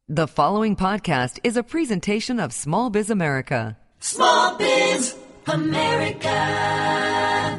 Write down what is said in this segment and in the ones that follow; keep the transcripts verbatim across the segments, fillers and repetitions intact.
The following podcast is a presentation of Small Biz America. Small Biz America.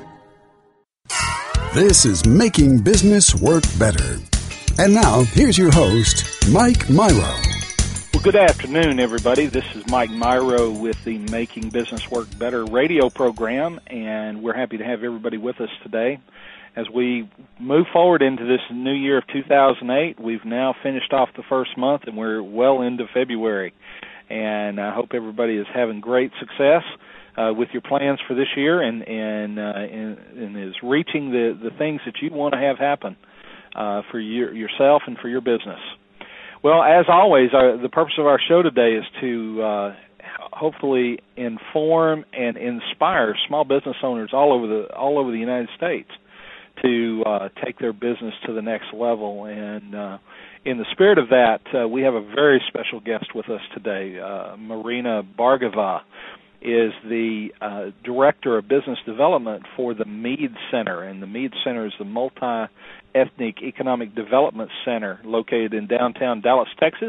This is Making Business Work Better. And now, here's your host, Mike Myro. Well, good afternoon, everybody. This is Mike Myro with the Making Business Work Better radio program, and we're happy to have everybody with us today. As we move forward into this new year of two thousand eight, we've now finished off the first month, and we're well into February. And I hope everybody is having great success uh, with your plans for this year and and, uh, and, and is reaching the, the things that you want to have happen uh, for your, yourself and for your business. Well, as always, our, the purpose of our show today is to uh, hopefully inform and inspire small business owners all over the all over the United States to uh, take their business to the next level. And uh, in the spirit of that, uh, we have a very special guest with us today. Uh, Marina Bhargava is the uh, Director of Business Development for the Mead Center. And the Mead Center is the Multi-Ethnic Economic Development Center located in downtown Dallas, Texas.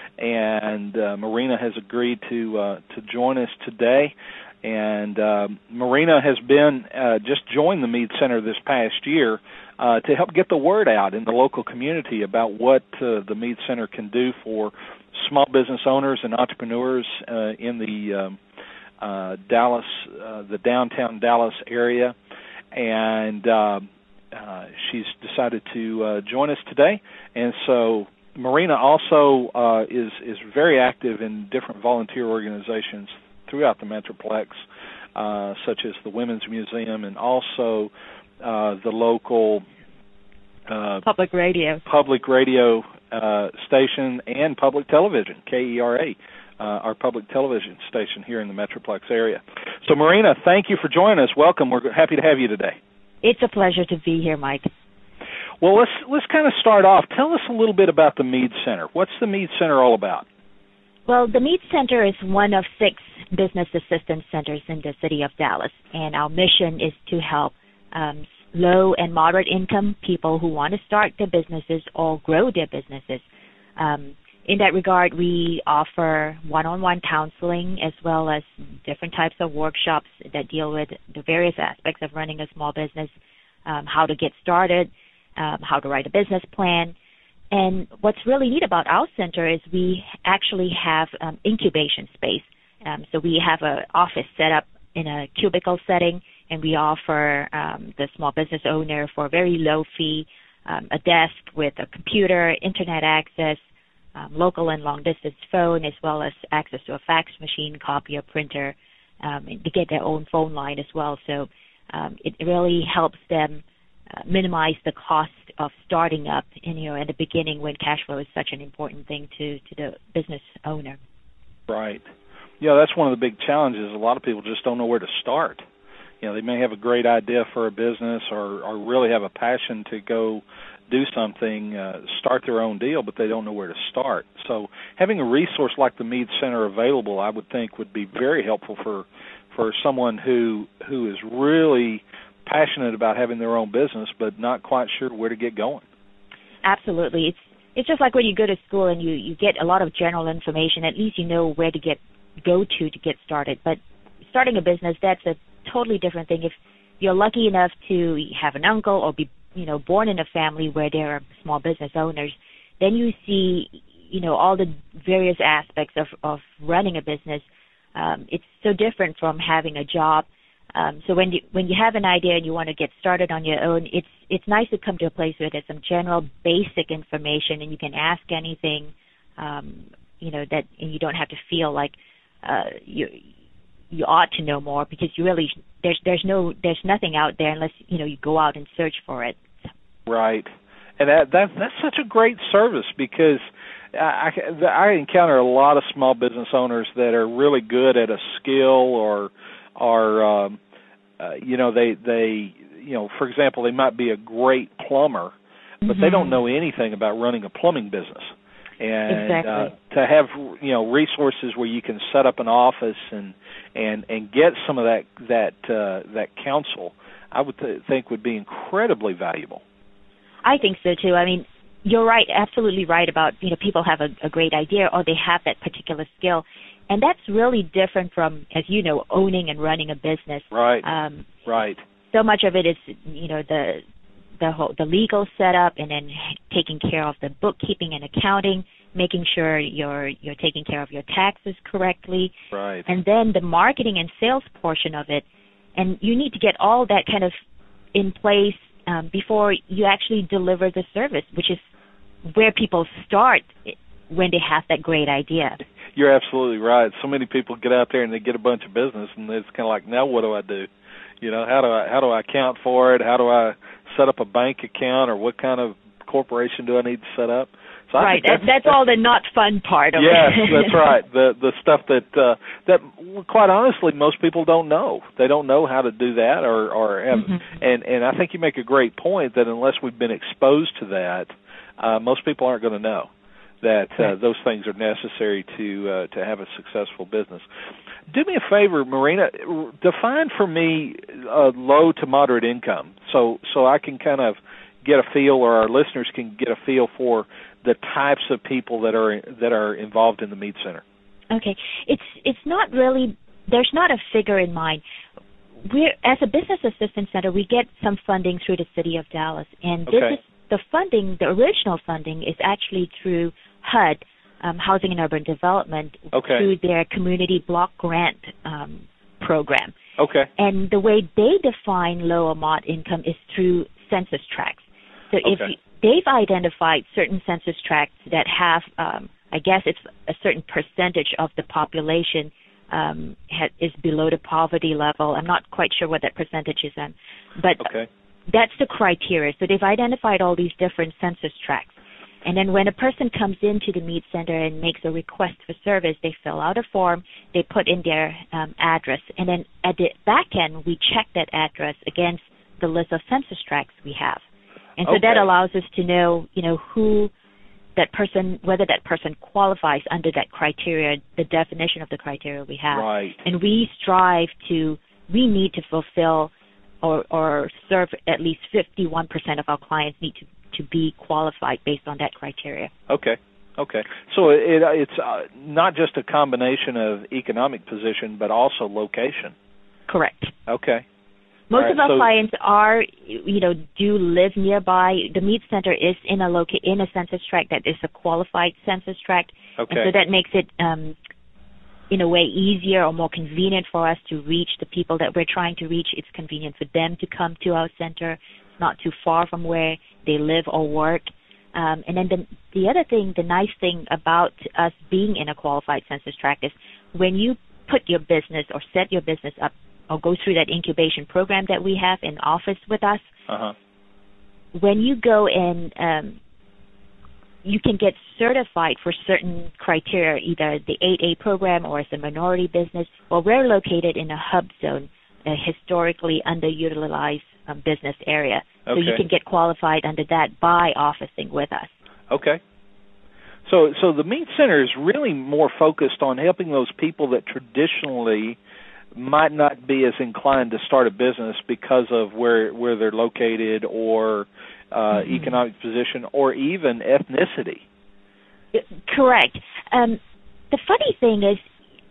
And uh, Marina has agreed to uh, to join us today. And uh, Marina has been uh, just joined the Mead Center this past year uh, to help get the word out in the local community about what uh, the Mead Center can do for small business owners and entrepreneurs uh, in the um, uh, Dallas, uh, the downtown Dallas area. And uh, uh, she's decided to uh, join us today. And so Marina also uh, is is very active in different volunteer organizations throughout the Metroplex, uh, such as the Women's Museum and also uh, the local uh, public radio, public radio uh, station and public television, K E R A, uh, our public television station here in the Metroplex area. So, Marina, thank you for joining us. Welcome. We're happy to have you today. It's a pleasure to be here, Mike. Well, let's let's kind of start off. Tell us a little bit about the Mead Center. What's the Mead Center all about? Well, the Mead Center is one of six business assistance centers in the city of Dallas, and our mission is to help um, low and moderate income people who want to start their businesses or grow their businesses. Um, in that regard, we offer one-on-one counseling as well as different types of workshops that deal with the various aspects of running a small business, um, how to get started, um, how to write a business plan. And what's really neat about our center is we actually have um, incubation space. Um, so we have an office set up in a cubicle setting, and we offer um, the small business owner for a very low fee um, a desk with a computer, internet access, um, local and long-distance phone, as well as access to a fax machine, copier, printer, um, and to get their own phone line as well. So um, it really helps them Uh, minimize the cost of starting up in, you know, at the beginning when cash flow is such an important thing to, to the business owner. Right. Yeah, that's one of the big challenges. A lot of people just don't know where to start. You know, they may have a great idea for a business or, or really have a passion to go do something, uh, start their own deal, but they don't know where to start. So having a resource like the Mead Center available, I would think, would be very helpful for for someone who who is really passionate about having their own business, but not quite sure where to get going. Absolutely. It's it's just like when you go to school and you, you get a lot of general information, at least you know where to get go to to get started. But starting a business, that's a totally different thing. If you're lucky enough to have an uncle or be, you know, born in a family where there are small business owners, then you see, you know, all the various aspects of, of running a business. Um, it's so different from having a job. Um, so when you when you have an idea and you want to get started on your own, it's it's nice to come to a place where there's some general basic information and you can ask anything, um, you know, that and you don't have to feel like uh, you you ought to know more, because you really there's there's no there's nothing out there unless you know you go out and search for it. Right, and that, that that's such a great service, because I, I encounter a lot of small business owners that are really good at a skill or or um, uh, you know they they you know for example they might be a great plumber, but mm-hmm. they don't know anything about running a plumbing business. And exactly. uh, to have you know resources where you can set up an office and and, and get some of that that uh, that counsel, I would th- think would be incredibly valuable. I think so too. I mean, you're right, absolutely right about, you know, people have a, a great idea or they have that particular skill. And that's really different from, as you know, owning and running a business. Right, um, right. So much of it is, you know, the the whole the legal setup, and then taking care of the bookkeeping and accounting, making sure you're you're taking care of your taxes correctly. Right. And then the marketing and sales portion of it. And you need to get all that kind of in place um, before you actually deliver the service, which is where people start when they have that great idea. You're absolutely right. So many people get out there and they get a bunch of business, and it's kind of like, now what do I do? You know, how do I how do I account for it? How do I set up a bank account, or what kind of corporation do I need to set up? So I right, think that's, that's, that's all the not fun part of yes, it. Yes, that's right. The the stuff that uh, that quite honestly most people don't know. They don't know how to do that, or or have, mm-hmm. and and I think you make a great point that unless we've been exposed to that, uh, most people aren't going to know that uh, right. those things are necessary to uh, to have a successful business. Do me a favor, Marina. Define for me uh, low to moderate income, so so I can kind of get a feel, or our listeners can get a feel for the types of people that are that are involved in the Mead Center. Okay, it's it's not really, there's not a figure in mind. We're, as a business assistance center, we get some funding through the city of Dallas, and this okay. is the funding. The original funding is actually through H U D, um, Housing and Urban Development, okay. through their community block grant um, program. Okay. And the way they define low or moderate income is through census tracts. So if okay. you, they've identified certain census tracts that have, um, I guess it's a certain percentage of the population um, ha, is below the poverty level. I'm not quite sure what that percentage is, on, but okay. that's the criteria. So they've identified all these different census tracts. And then when a person comes into the Mead Center and makes a request for service, they fill out a form, they put in their um, address, and then at the back end, we check that address against the list of census tracts we have. And so okay. that allows us to know, you know, who that person, whether that person qualifies under that criteria, the definition of the criteria we have. Right. And we strive to, we need to fulfill or, or serve at least fifty-one percent of our clients need to, to be qualified based on that criteria. Okay. Okay. So it, it's uh, not just a combination of economic position, but also location. Correct. Okay. Most right, of our so, clients are, you know, do live nearby. The Mead Center is in a loca- in a census tract that is a qualified census tract, okay. and so that makes it, um, in a way, easier or more convenient for us to reach the people that we're trying to reach. It's convenient for them to come to our center, not too far from where they live or work. Um, and then the, the other thing, the nice thing about us being in a qualified census tract is when you put your business or set your business up or go through that incubation program that we have in office with us, uh-huh. when you go and um, you can get certified for certain criteria, either the eight A program or as a minority business. Well, we're located in a hub zone, a historically underutilized um, business area. Okay. So you can get qualified under that by officing with us. Okay. So so the Mead Center is really more focused on helping those people that traditionally might not be as inclined to start a business because of where where they're located or uh, mm-hmm. economic position or even ethnicity. Correct. Um, the funny thing is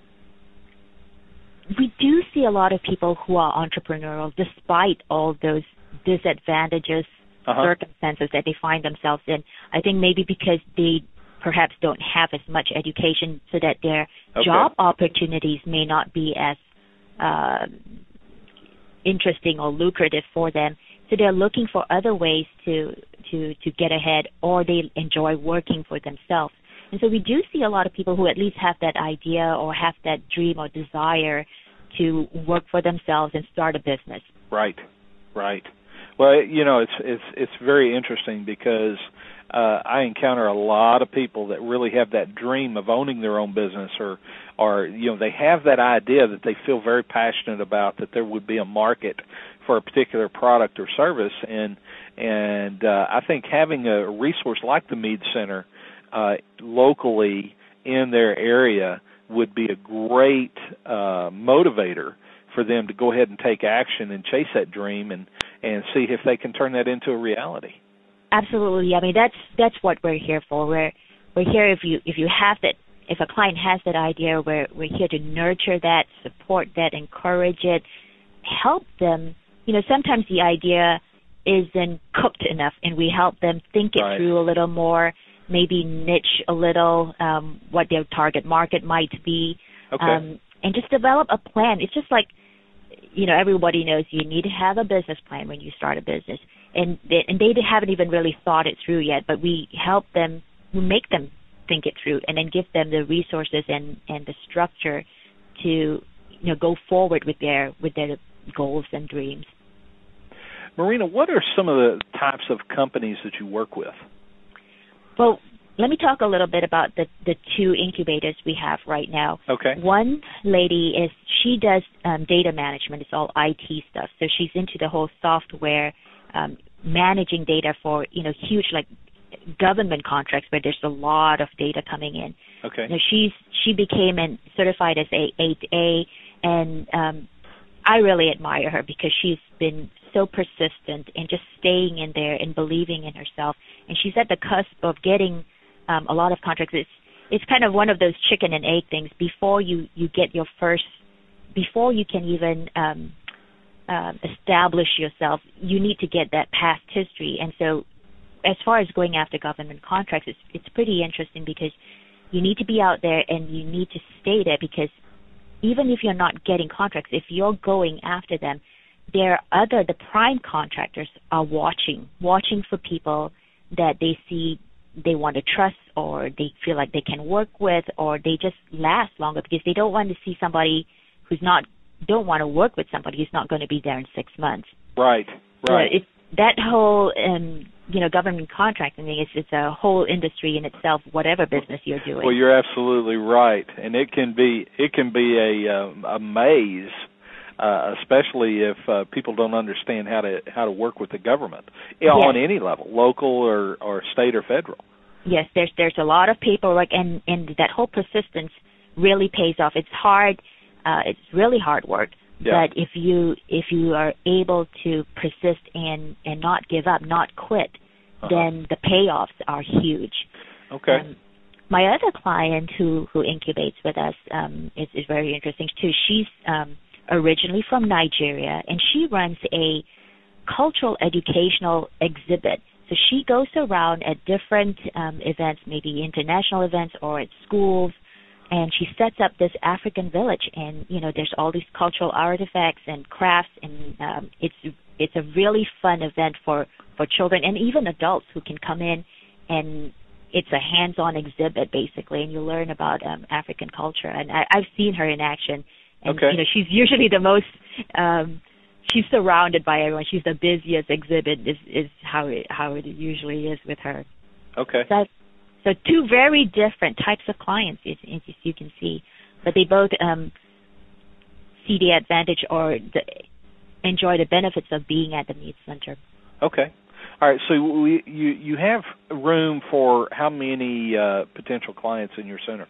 we do see a lot of people who are entrepreneurial despite all those disadvantageous uh-huh. circumstances that they find themselves in. I think maybe because they perhaps don't have as much education so that their okay. job opportunities may not be as uh, interesting or lucrative for them. So they're looking for other ways to, to, to get ahead, or they enjoy working for themselves. And so we do see a lot of people who at least have that idea or have that dream or desire to work for themselves and start a business. Right, right. Well, you know, it's it's it's very interesting because uh, I encounter a lot of people that really have that dream of owning their own business, or, or you know, they have that idea that they feel very passionate about, that there would be a market for a particular product or service, and and uh, I think having a resource like the Mead Center uh, locally in their area would be a great uh, motivator for them to go ahead and take action and chase that dream and, and see if they can turn that into a reality. Absolutely. I mean, that's that's what we're here for. We're we're here if you if you have that. If a client has that idea, we're we're here to nurture that, support that, encourage it, help them. You know, sometimes the idea isn't cooked enough, and we help them think it right. through a little more, maybe niche a little um, what their target market might be, okay. um, and just develop a plan. It's just like, you know, everybody knows you need to have a business plan when you start a business, and they, and they haven't even really thought it through yet, but we help them, we make them think it through, and then give them the resources and, and the structure to, you know, go forward with their with their goals and dreams. Marina, what are some of the types of companies that you work with? Well, let me talk a little bit about the, the two incubators we have right now. Okay. One lady is, she does um, data management. It's all I T stuff. So she's into the whole software, um, managing data for, you know, huge, like, government contracts where there's a lot of data coming in. Okay. You know, she's she became an certified as a eight A, and um, I really admire her because she's been so persistent and just staying in there and believing in herself. And she's at the cusp of getting um, a lot of contracts. It's it's kind of one of those chicken and egg things. Before you, you get your first, before you can even um, uh, establish yourself, you need to get that past history. And so as far as going after government contracts, it's it's pretty interesting because you need to be out there and you need to stay there, because even if you're not getting contracts, if you're going after them, there are other, the prime contractors are watching, watching for people that they see they want to trust, or they feel like they can work with, or they just last longer, because they don't want to see somebody who's not, don't want to work with somebody who's not going to be there in six months. Right, right. So it's, that whole, um, you know, government contracting thing, it's, it's a whole industry in itself, whatever business you're doing. Well, you're absolutely right, and it can be it can be a um, a maze, uh, especially if uh, people don't understand how to how to work with the government, you know, yes. on any level, local or, or state or federal. Yes, there's there's a lot of paperwork, and, and that whole persistence really pays off. It's hard, uh, it's really hard work. Yeah. But if you if you are able to persist and, and not give up, not quit, uh-huh. then the payoffs are huge. Okay. Um, my other client who, who incubates with us um, is, is very interesting too. She's um, originally from Nigeria, and she runs a cultural educational exhibit. So she goes around at different um, events, maybe international events or at schools, and she sets up this African village, and you know, there's all these cultural artifacts and crafts, and um, it's it's a really fun event for, for children and even adults who can come in, and it's a hands-on exhibit basically, and you learn about um, African culture. And I, I've seen her in action, and okay. you know, she's usually the most um, she's surrounded by everyone. She's the busiest exhibit is is how it how it usually is with her. Okay. So, So two very different types of clients, as, as you can see, but they both um, see the advantage or the, enjoy the benefits of being at the Mead Center. Okay. All right. So we, you you have room for how many uh, potential clients in your center?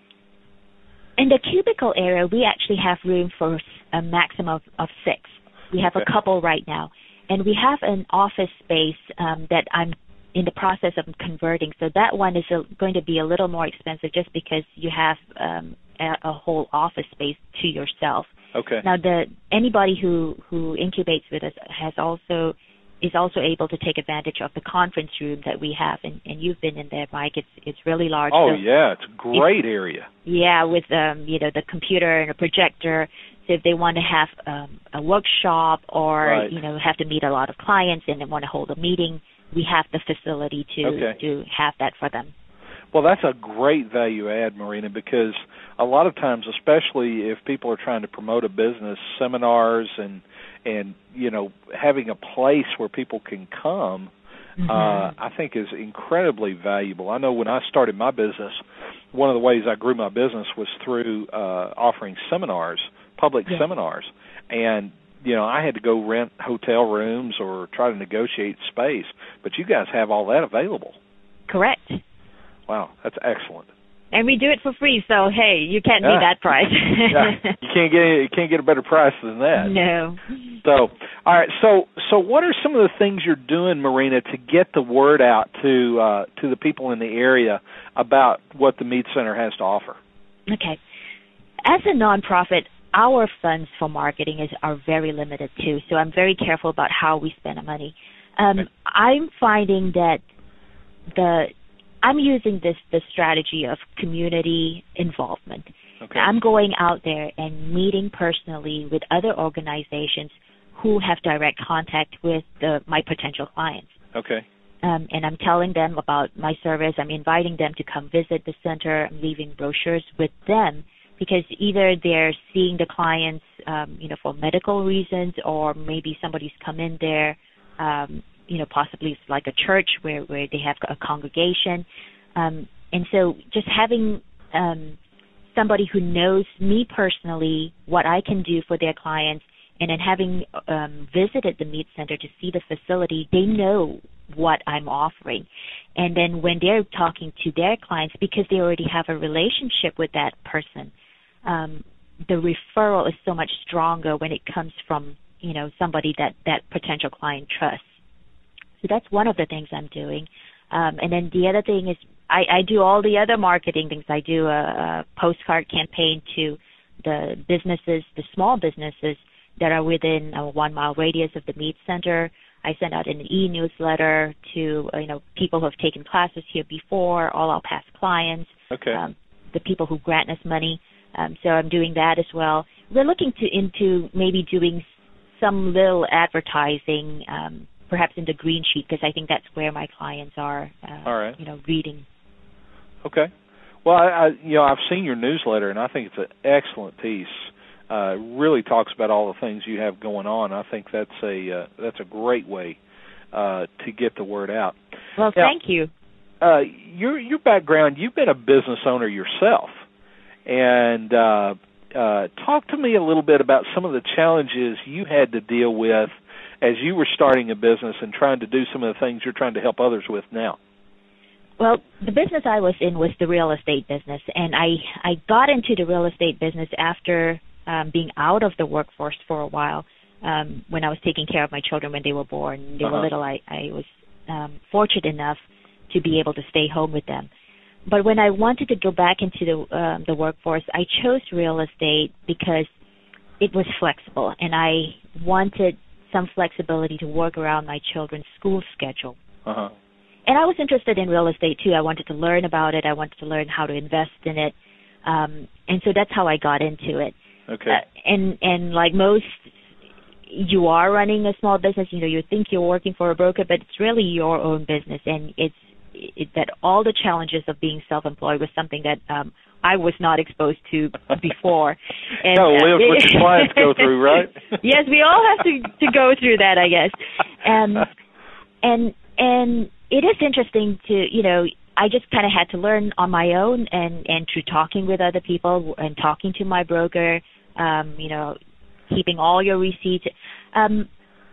In the cubicle area, we actually have room for a maximum of, of six. We have okay. a couple right now, and we have an office space um, that I'm in the process of converting. So that one is a, going to be a little more expensive just because you have um, a, a whole office space to yourself. Okay. Now, the anybody who, who incubates with us has also is also able to take advantage of the conference room that we have, and, and you've been in there, Mike. It's it's really large. Oh, so yeah, it's a great area. Yeah, with um, you know, the computer and a projector. So if they want to have um, a workshop or right. you know, have to meet a lot of clients and they want to hold a meeting, we have the facility to okay. to have that for them. Well, that's a great value add, Marina, because a lot of times, especially if people are trying to promote a business, seminars and and you know, having a place where people can come, mm-hmm. uh, I think is incredibly valuable. I know when I started my business, one of the ways I grew my business was through uh, offering seminars, public yes. seminars, and you know, I had to go rent hotel rooms or try to negotiate space, but you guys have all that available. Correct. Wow, that's excellent. And we do it for free, so hey, you can't yeah. beat that price. yeah. You can't get you can't get a better price than that. No. So, all right. So, so what are some of the things you're doing, Marina, to get the word out to uh, to the people in the area about what the Mead Center has to offer? Okay. As a nonprofit, our funds for marketing is are very limited too. So I'm very careful about how we spend our money. Um, okay. I'm finding that the I'm using this the strategy of community involvement. Okay. I'm going out there and meeting personally with other organizations who have direct contact with the, my potential clients. Okay. Um, and I'm telling them about my service. I'm inviting them to come visit the center. I'm leaving brochures with them because either they're seeing the clients, um, you know, for medical reasons, or maybe somebody's come in there. Um, you know, possibly it's like a church where, where they have a congregation. Um, and so just having um, somebody who knows me personally, what I can do for their clients, and then having um, visited the Mead Center to see the facility, they know what I'm offering. And then when they're talking to their clients, because they already have a relationship with that person, um, the referral is so much stronger when it comes from, you know, somebody that that potential client trusts. So that's one of the things I'm doing. Um, and then the other thing is I, I do all the other marketing things. I do a, a postcard campaign to the businesses, the small businesses that are within a one-mile radius of the Mead Center. I send out an e-newsletter to uh, you know people who have taken classes here before, all our past clients, okay. um, the people who grant us money. Um, so I'm doing that as well. We're looking to into maybe doing some little advertising, um, perhaps in the green sheet, because I think that's where my clients are, uh, all right. you know, reading. Okay. Well, I, I, you know, I've seen your newsletter, and I think it's an excellent piece. Uh, it really talks about all the things you have going on. I think that's a uh, that's a great way uh, to get the word out. Well, now, thank you. Uh, your your background, you've been a business owner yourself, and uh, uh, talk to me a little bit about some of the challenges you had to deal with as you were starting a business and trying to do some of the things you're trying to help others with now. Well, the business I was in was the real estate business, and I, I got into the real estate business after um, being out of the workforce for a while. Um, when I was taking care of my children when they were born, they uh-huh. were little, I, I was um, fortunate enough to be able to stay home with them. But when I wanted to go back into the uh, the workforce, I chose real estate because it was flexible, and I wanted some flexibility to work around my children's school schedule. Uh-huh. And I was interested in real estate, too. I wanted to learn about it. I wanted to learn how to invest in it. Um, and so that's how I got into it. Okay. Uh, and, and like most, you are running a small business. You know, you think you're working for a broker, but it's really your own business. And it's it, that all the challenges of being self-employed was something that um, I was not exposed to before. And, no, uh, live what your clients go through, right? Yes, we all have to, to go through that, I guess. Um, and and it is interesting to, you know, I just kind of had to learn on my own and, and through talking with other people and talking to my broker, um, you know, keeping all your receipts. Um,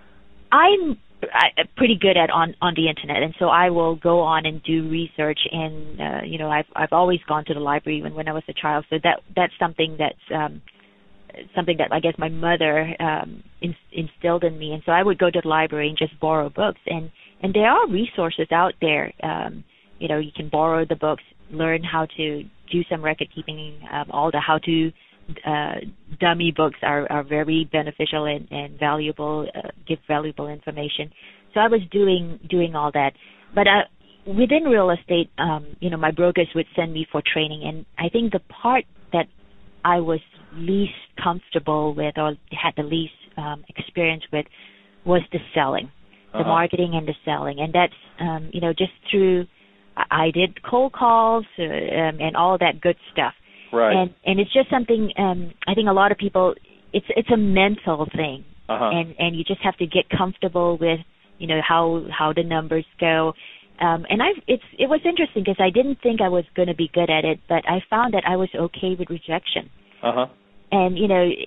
I'm I, pretty good at on, on the internet, and so I will go on and do research. And uh, you know, I've I've always gone to the library even when I was a child. So that that's something that's um, something that I guess my mother um, in, instilled in me. And so I would go to the library and just borrow books. And and there are resources out there. Um, you know, you can borrow the books, learn how to do some record keeping. Um, all the how to Uh, dummy books are, are very beneficial and, and valuable, uh, give valuable information. So I was doing doing all that. But uh, within real estate, um, you know, my brokers would send me for training. And I think the part that I was least comfortable with or had the least um, experience with was the selling, the uh-huh. marketing and the selling. And that's, um, you know, just through, I did cold calls uh, um, and all that good stuff. Right. And and it's just something um, I think a lot of people it's it's a mental thing, uh-huh. and and you just have to get comfortable with you know how how the numbers go, um, and I it's it was interesting because I didn't think I was going to be good at it, but I found that I was okay with rejection. Uh huh. And you know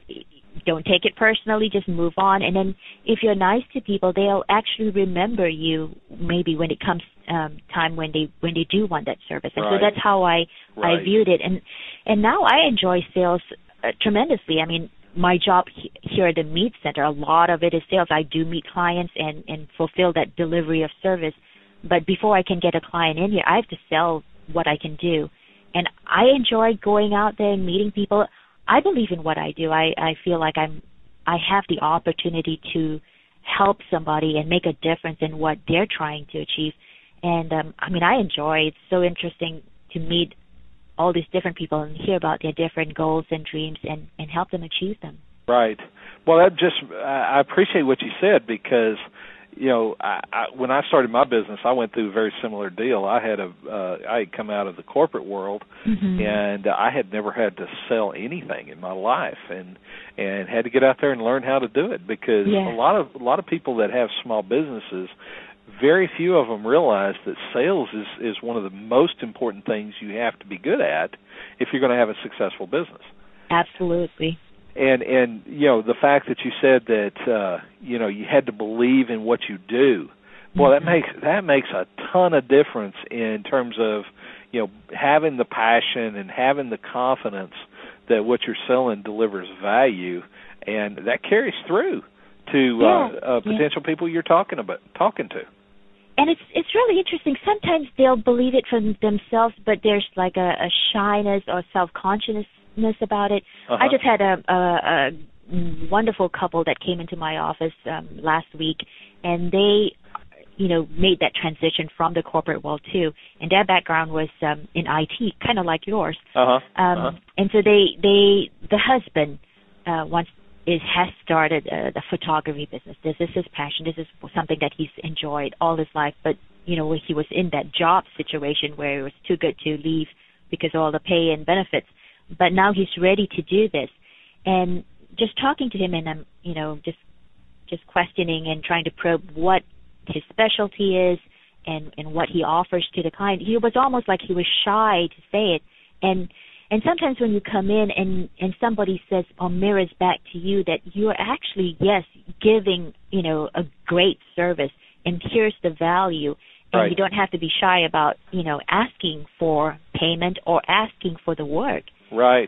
don't take it personally, just move on. And then if you're nice to people, they'll actually remember you maybe when it comes um, time when they when they do want that service. And right. so that's how I, right. I viewed it. And and now I enjoy sales uh, tremendously. I mean, my job he- here at the Meat Center, a lot of it is sales. I do meet clients and, and fulfill that delivery of service. But before I can get a client in here, I have to sell what I can do. And I enjoy going out there and meeting people. I believe in what I do. I, I feel like I'm I have the opportunity to help somebody and make a difference in what they're trying to achieve. And um, I mean, I enjoy. It's so interesting to meet all these different people and hear about their different goals and dreams and, and help them achieve them. Right. Well, that just I appreciate what you said because, you know, I, I, when I started my business, I went through a very similar deal. I had a uh, I had come out of the corporate world, mm-hmm. and I had never had to sell anything in my life, and and had to get out there and learn how to do it because yeah. a lot of a lot of people that have small businesses, very few of them realize that sales is is one of the most important things you have to be good at if you're going to have a successful business. Absolutely. And and you know the fact that you said that uh, you know you had to believe in what you do, boy, mm-hmm. that makes that makes a ton of difference in terms of you know having the passion and having the confidence that what you're selling delivers value, and that carries through to yeah. uh, uh, potential yeah. people you're talking about talking to. And it's it's really interesting. Sometimes they'll believe it for themselves, but there's like a, a shyness or self-consciousness about it. Uh-huh. I just had a, a, a wonderful couple that came into my office um, last week, and they, you know, made that transition from the corporate world too. And their background was um, in I T, kind of like yours. Uh-huh. Um, uh-huh. And so they, they, the husband uh, wants is has started uh, the photography business. This is his passion. This is something that he's enjoyed all his life. But you know, he was in that job situation where it was too good to leave because of all the pay and benefits. But now he's ready to do this, and just talking to him and um, you know, just just questioning and trying to probe what his specialty is and and what he offers to the client. He was almost like he was shy to say it, and and sometimes when you come in and and somebody says or mirrors back to you that you are actually yes giving you know a great service and here's the value. And right. you don't have to be shy about, you know, asking for payment or asking for the work. Right.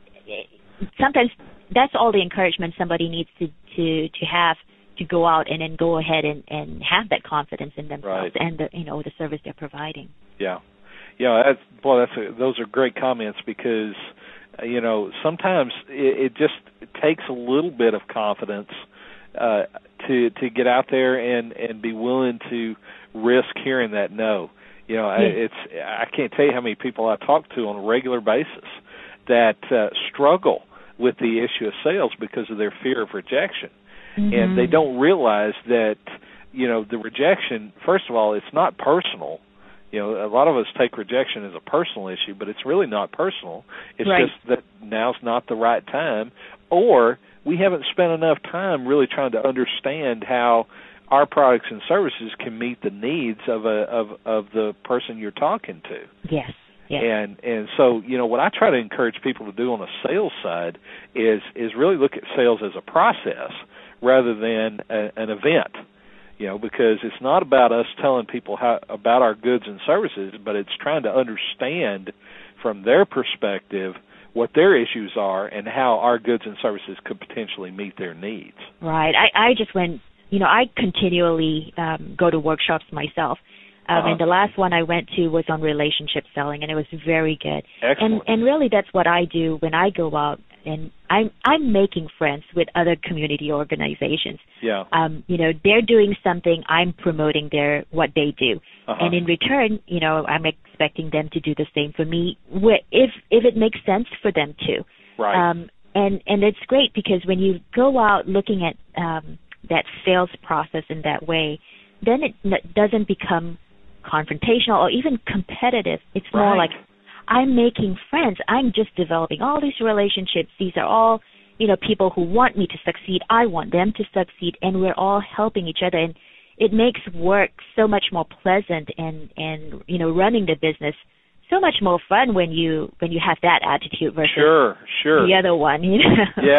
Sometimes that's all the encouragement somebody needs to, to, to have to go out and then go ahead and, and have that confidence in themselves right. and the, you know, the service they're providing. Yeah. Yeah, that's, boy, that's a, those are great comments because, uh, you know, sometimes it, it just it takes a little bit of confidence uh, to to get out there and, and be willing to risk hearing that no. You know, yeah. it's I can't tell you how many people I talk to on a regular basis that uh, struggle with the issue of sales because of their fear of rejection. Mm-hmm. And they don't realize that, you know, the rejection, first of all, it's not personal. You know, a lot of us take rejection as a personal issue, but it's really not personal. It's right. just that now's not the right time, or we haven't spent enough time really trying to understand how our products and services can meet the needs of a of, of the person you're talking to. Yes. Yes. And and so, you know, what I try to encourage people to do on a sales side is is really look at sales as a process rather than a, an event. You know, because it's not about us telling people how about our goods and services, but it's trying to understand from their perspective what their issues are and how our goods and services could potentially meet their needs. Right. I, I just went, you know, I continually um, go to workshops myself. Um, uh-huh. And the last one I went to was on relationship selling, and it was very good. Excellent. And and really that's what I do when I go out, and I'm I'm making friends with other community organizations. Yeah. Um, you know, they're doing something, I'm promoting their what they do. Uh-huh. And in return, you know, I'm expecting them to do the same for me if if it makes sense for them to. Right. Um, and and it's great because when you go out looking at um, that sales process in that way, then it n- doesn't become confrontational or even competitive. It's more right. like I'm making friends. I'm just developing all these relationships. These are all, you know, people who want me to succeed. I want them to succeed, and we're all helping each other. And it makes work so much more pleasant, and, and you know, running the business so much more fun when you when you have that attitude versus sure, sure. the other one. You know? Yeah,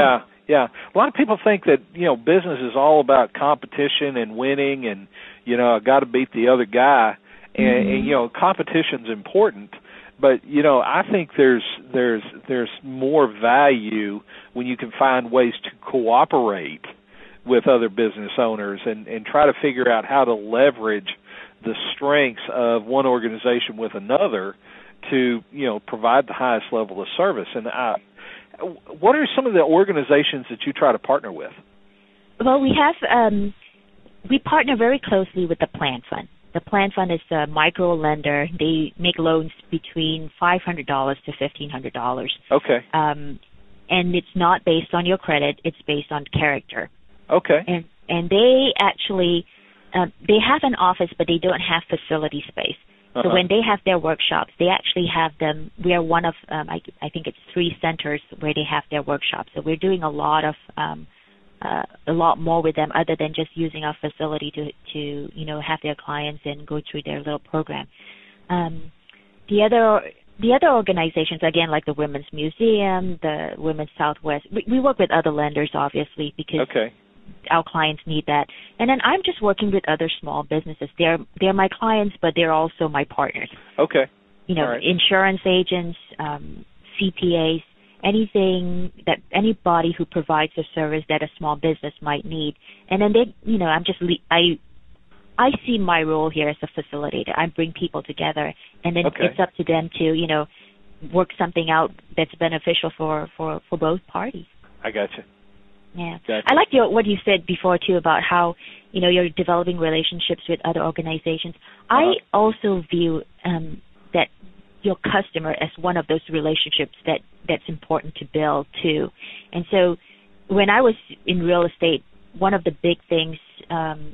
Yeah. A lot of people think that, you know, business is all about competition and winning and, you know, I got to beat the other guy. And, mm-hmm. and, you know, competition's important. But, you know, I think there's there's there's more value when you can find ways to cooperate with other business owners and, and try to figure out how to leverage the strengths of one organization with another to, you know, provide the highest level of service. And I, what are some of the organizations that you try to partner with? Well, we have um, we partner very closely with the Plan Fund. The Plan Fund is a micro lender. They make loans between five hundred dollars to fifteen hundred dollars. Okay. Um, and it's not based on your credit. It's based on character. Okay. And and they actually uh, they have an office, but they don't have facility space. So uh-huh. when they have their workshops, they actually have them. We are one of, um, I, I think it's three centers where they have their workshops. So we're doing a lot of, um, uh, a lot more with them other than just using our facility to, to you know, have their clients and go through their little program. Um, the other the other organizations, again, like the Women's Museum, the Women's Southwest, we, we work with other lenders, obviously, because okay. our clients need that. And then I'm just working with other small businesses. They're they're my clients, but they're also my partners. Okay. You know, right. insurance agents, um, C P As, anything that anybody who provides a service that a small business might need. And then they, you know, I'm just le- I I see my role here as a facilitator. I bring people together, and then okay. it's up to them to, you know, work something out that's beneficial for, for, for both parties. I got you. Yeah, gotcha. I like your, what you said before too about how, you know, you're developing relationships with other organizations. Uh-huh. I also view um, that your customer as one of those relationships that, that's important to build too. And so, when I was in real estate, one of the big things um,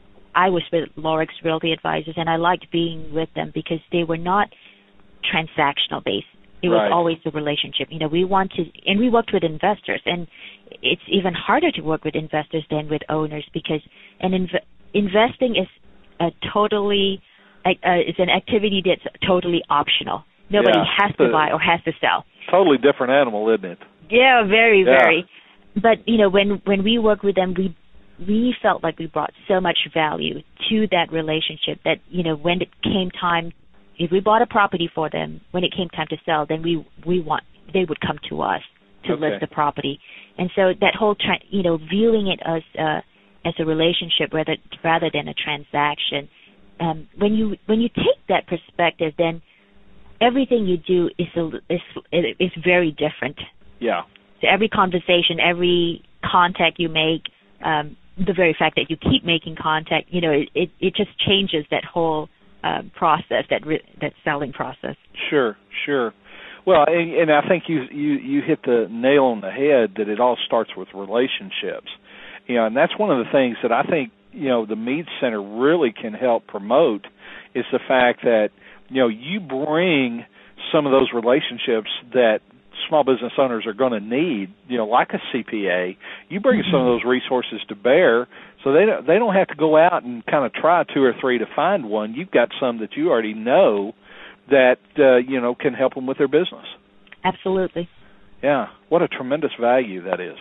I was with Lorex Realty Advisors, and I liked being with them because they were not transactional based. It was right. always a relationship. You know, we want to, and we worked with investors, and it's even harder to work with investors than with owners because an inv- investing is a totally, uh, is an activity that's totally optional. Nobody yeah. has to buy or has to sell. Totally different animal, isn't it? Yeah, very, yeah. very. But, you know, when, when we worked with them, we we felt like we brought so much value to that relationship that, you know, when it came time, if we bought a property for them, when it came time to sell, then we we want they would come to us to okay. list the property, and so that whole tra- you know viewing it as uh, as a relationship rather rather than a transaction. Um, when you when you take that perspective, then everything you do is a, is is very different. Yeah. So every conversation, every contact you make, um, the very fact that you keep making contact, you know, it it, it just changes that whole. Uh, process that re- that selling process. Sure, sure. Well, and, and I think you, you you hit the nail on the head that it all starts with relationships. You know, and that's one of the things that I think you know the Mead Center really can help promote is the fact that you know you bring some of those relationships that small business owners are going to need, you know, like a C P A. You bring mm-hmm. some of those resources to bear, so they don't, they don't have to go out and kind of try two or three to find one. You've got some that you already know that uh, you know can help them with their business. Absolutely. Yeah, what a tremendous value that is.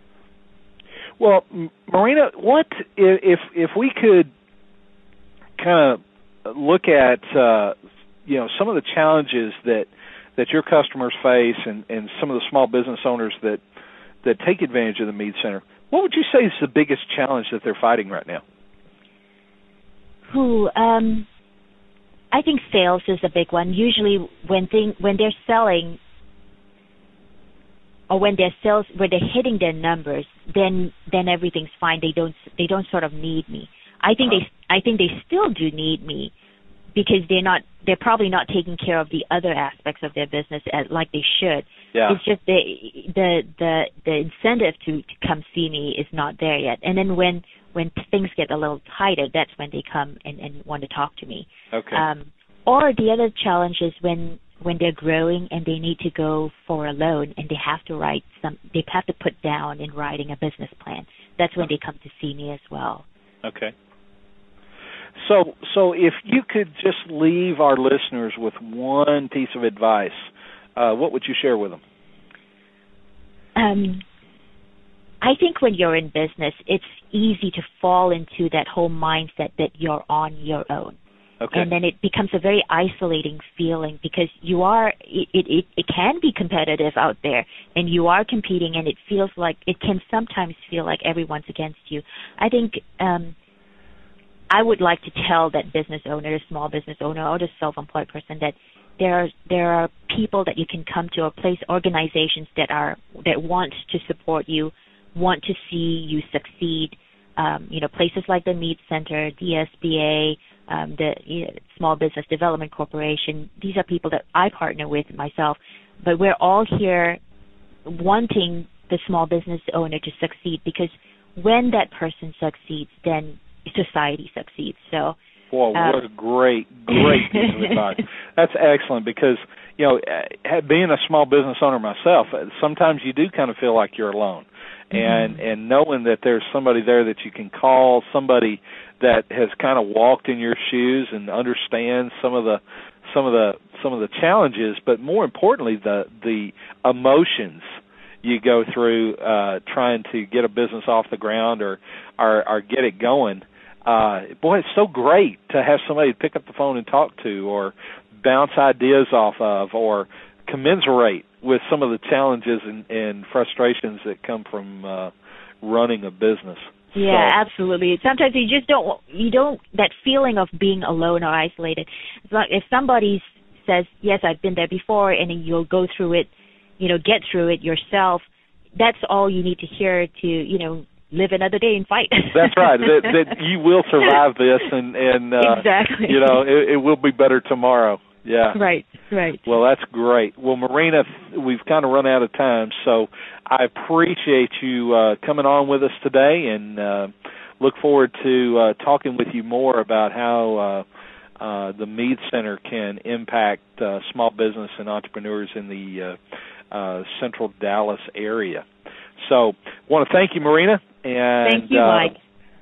Well, Marina, what if if we could kind of look at uh, you know some of the challenges that that your customers face and, and some of the small business owners that, that take advantage of the Mead Center, what would you say is the biggest challenge that they're fighting right now? Who, um, I think sales is a big one. Usually when thing, when they're selling or when their sales, when they're hitting their numbers, then then everything's fine. They don't they don't sort of need me. I think uh-huh. they I think they still do need me. Because they're not, they're probably not taking care of the other aspects of their business as, like they should. Yeah. It's just the the the the incentive to, to come see me is not there yet. And then when when things get a little tighter, that's when they come and, and want to talk to me. Okay. Um, or the other challenge is when when they're growing and they need to go for a loan and they have to write some, they have to put down in writing a business plan. That's when they come to see me as well. Okay. So, so if you could just leave our listeners with one piece of advice, uh, what would you share with them? Um, I think when you're in business, it's easy to fall into that whole mindset that you're on your own. Okay. And then it becomes a very isolating feeling because you are, it, it, it can be competitive out there and you are competing, and it feels like, it can sometimes feel like everyone's against you. I think um, I would like to tell that business owner, small business owner, or the self-employed person that there are, there are people that you can come to, or place organizations that are, that want to support you, want to see you succeed. Um, you know, places like the Mead Center, D S B A, um, the you know, Small Business Development Corporation. These are people that I partner with myself, but we're all here wanting the small business owner to succeed, because when that person succeeds, then society succeeds. So, boy, uh, what a great, great piece of advice. That's excellent, because, you know, being a small business owner myself, sometimes you do kind of feel like you're alone. And mm-hmm. and knowing that there's somebody there that you can call, somebody that has kind of walked in your shoes and understands some of the some of the some of the challenges, but more importantly the the emotions you go through uh, trying to get a business off the ground or or, or get it going. Uh, boy, it's so great to have somebody to pick up the phone and talk to, or bounce ideas off of, or commiserate with some of the challenges and, and frustrations that come from uh, running a business. Yeah, so. absolutely. Sometimes you just don't, you don't, that feeling of being alone or isolated. It's like if somebody says, yes, I've been there before, and then you'll go through it, you know, get through it yourself, that's all you need to hear to, you know, live another day and fight. That's right, that, that you will survive this, and, and uh, exactly. you know, it, it will be better tomorrow. Yeah. Right, right. Well, that's great. Well, Marina, we've kind of run out of time, so I appreciate you uh, coming on with us today, and uh, look forward to uh, talking with you more about how uh, uh, the Mead Center can impact uh, small business and entrepreneurs in the uh, uh, central Dallas area. So I want to thank you, Marina. And, thank you, uh, Mike.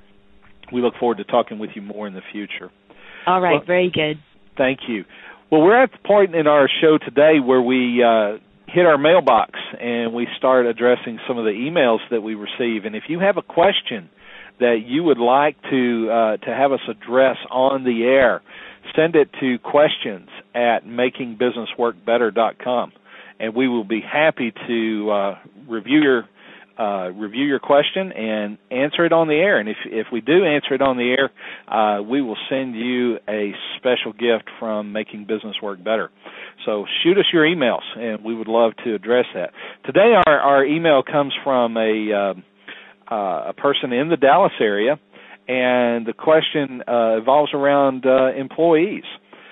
We look forward to talking with you more in the future. All right, well, very good. Thank you. Well, we're at the point in our show today where we uh, hit our mailbox and we start addressing some of the emails that we receive. And if you have a question that you would like to uh, to have us address on the air, send it to questions at making business work better dot com, and we will be happy to uh, review your Uh, review your question and answer it on the air. And if if we do answer it on the air, uh, we will send you a special gift from Making Business Work Better. So shoot us your emails, and we would love to address that. Today our, our email comes from a, uh, uh, a person in the Dallas area, and the question uh, evolves around uh, employees.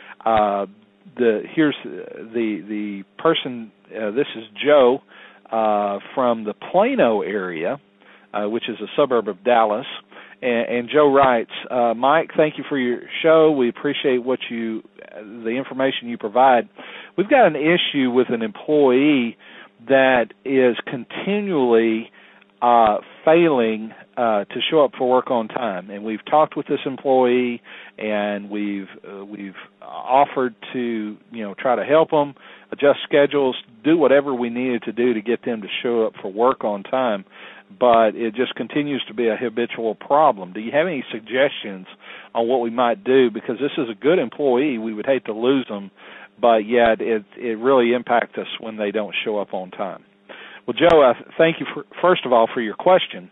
Uh, the here's the, the person, uh, this is Joe, Uh, from the Plano area, uh, which is a suburb of Dallas. And, and Joe writes, uh, Mike, thank you for your show. We appreciate what you, the information you provide. We've got an issue with an employee that is continually uh, failing uh, to show up for work on time. And we've talked with this employee, and we've uh, we've offered to, you know, try to help them, adjust schedules, do whatever we needed to do to get them to show up for work on time, but it just continues to be a habitual problem. Do you have any suggestions on what we might do? Because this is a good employee. We would hate to lose them, but yet it it really impacts us when they don't show up on time. Well, Joe, I thank you, for, first of all, for your question,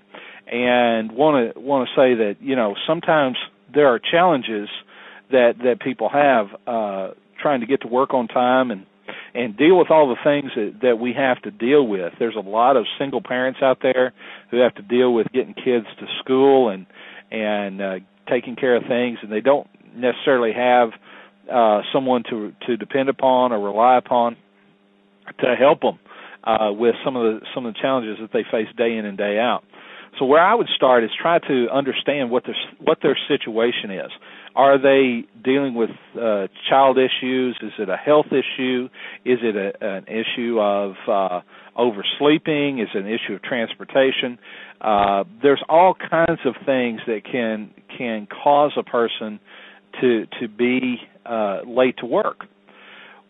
and want to want to say that, you know, sometimes there are challenges that, that people have uh, trying to get to work on time and and deal with all the things that, that we have to deal with. There's a lot of single parents out there who have to deal with getting kids to school and and uh, taking care of things, and they don't necessarily have uh, someone to to depend upon or rely upon to help them uh, with some of the some of the challenges that they face day in and day out. So where I would start is try to understand what their what their situation is. Are they dealing with uh, child issues? Is it a health issue? Is it a, an issue of uh, oversleeping? Is it an issue of transportation? Uh, there's all kinds of things that can can cause a person to to be uh, late to work.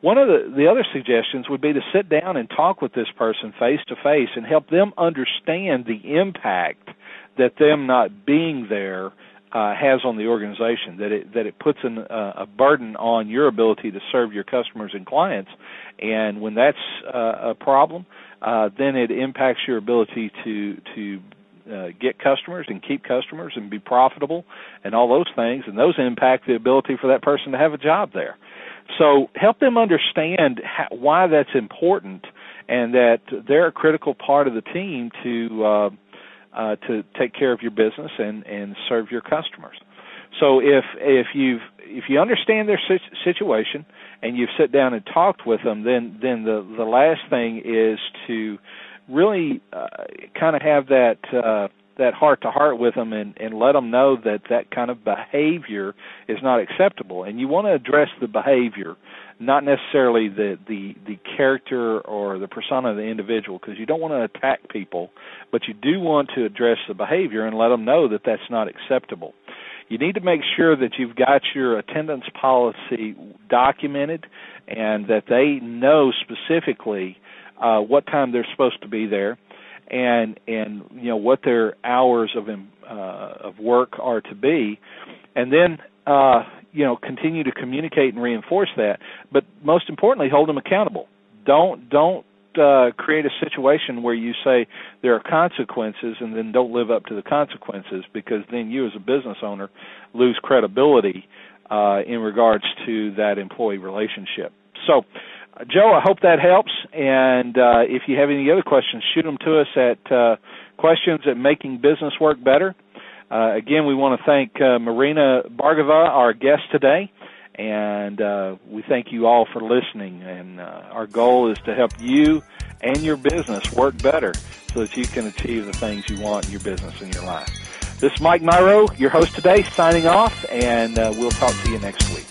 one of the, the other suggestions would be to sit down and talk with this person face to face and help them understand the impact that them not being there uh, has on the organization, that it that it puts an, uh, a burden on your ability to serve your customers and clients. And when that's uh, a problem, uh, then it impacts your ability to to uh, get customers and keep customers and be profitable and all those things, and those impact the ability for that person to have a job there. So help them understand how, why that's important, and that they're a critical part of the team to uh, uh, to take care of your business and, and serve your customers. So if if you've if you understand their situation and you've sit down and talked with them, then then the the last thing is to really uh, kind of have that uh, that heart to heart with them and, and let them know that that kind of behavior is not acceptable. And you want to address the behavior, not necessarily the, the, the character or the persona of the individual, because you don't want to attack people, but you do want to address the behavior and let them know that that's not acceptable. You need to make sure that you've got your attendance policy documented and that they know specifically uh, what time they're supposed to be there, and and you know what their hours of uh, of work are to be, and then uh, you know continue to communicate and reinforce that. But most importantly, hold them accountable. Don't don't uh, create a situation where you say there are consequences and then don't live up to the consequences, because then you as a business owner lose credibility uh, in regards to that employee relationship. So, Joe, I hope that helps, and uh, if you have any other questions, shoot them to us at uh, questions at Making Business Work Better. Uh, again, we want to thank uh, Marina Bhargava, our guest today, and uh, we thank you all for listening, and uh, our goal is to help you and your business work better so that you can achieve the things you want in your business and your life. This is Mike Myro, your host today, signing off, and uh, we'll talk to you next week.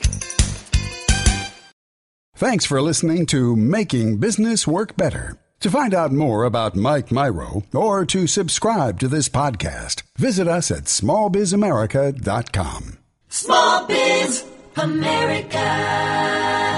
Thanks for listening to Making Business Work Better. To find out more about Mike Myro or to subscribe to this podcast, visit us at small biz america dot com. Small Biz America.